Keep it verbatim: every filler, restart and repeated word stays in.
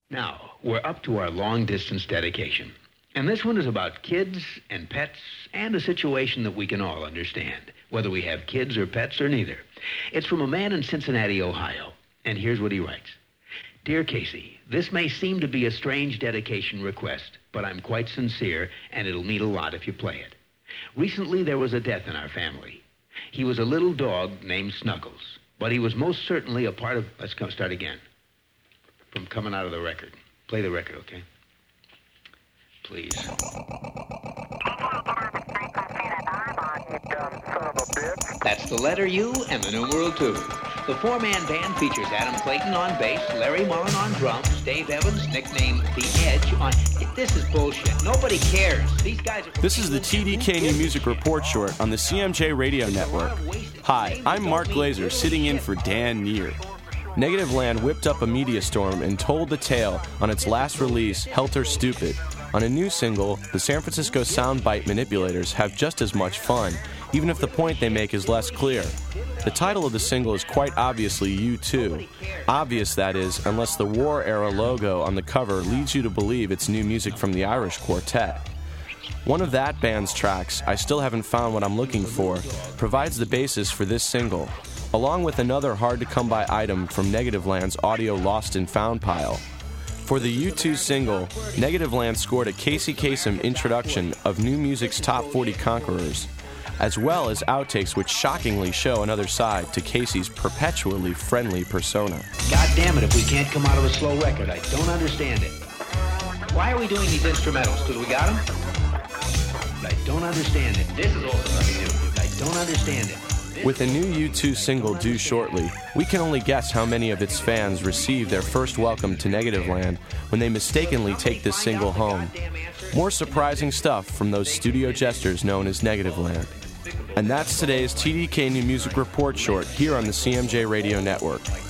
Now, we're up to our long-distance dedication. And this one is about kids and pets and a situation that we can all understand, whether we have kids or pets or neither. It's from a man in Cincinnati, Ohio. And here's what he writes. Dear Casey, this may seem to be a strange dedication request, but I'm quite sincere, and it'll mean a lot if you play it. Recently, there was a death in our family. He was a little dog named Snuggles, but he was most certainly a part of... Let's come start again. From coming out of the record. Play the record, okay? Please. That's the letter U and the numeral two. The four-man band features Adam Clayton on bass, Larry Mullen on drums, Dave Evans, nicknamed The Edge, on... This is bullshit. Nobody cares. These guys are... This is the T D K New Music Report Short on the C M J Radio Network. Hi, I'm Mark Glazer, sitting in for Dan Neer. Negativland whipped up a media storm and told the tale on its last release, Helter Stupid. On a new single, the San Francisco Soundbite Manipulators have just as much fun, even if the point they make is less clear. The title of the single is quite obviously U two. Obvious, that is, unless the war-era logo on the cover leads you to believe it's new music from the Irish Quartet. One of that band's tracks, I Still Haven't Found What I'm Looking For, provides the basis for this single, along with another hard-to-come-by item from Negativland's Audio Lost and Found pile. For the U two single, Negativland scored a Casey Kasem introduction of new music's top forty conquerors, as well as outtakes which shockingly show another side to Casey's perpetually friendly persona. God damn it, if we can't come out of a slow record, I don't understand it. Why are we doing these instrumentals? Because we got them? But I don't understand it. This is also something new. I don't understand it. With a new U two single due shortly, we can only guess how many of its fans receive their first welcome to Negativland when they mistakenly take this single home. More surprising stuff from those studio jesters known as Negativland. And that's today's T D K New Music Report Short here on the C M J Radio Network.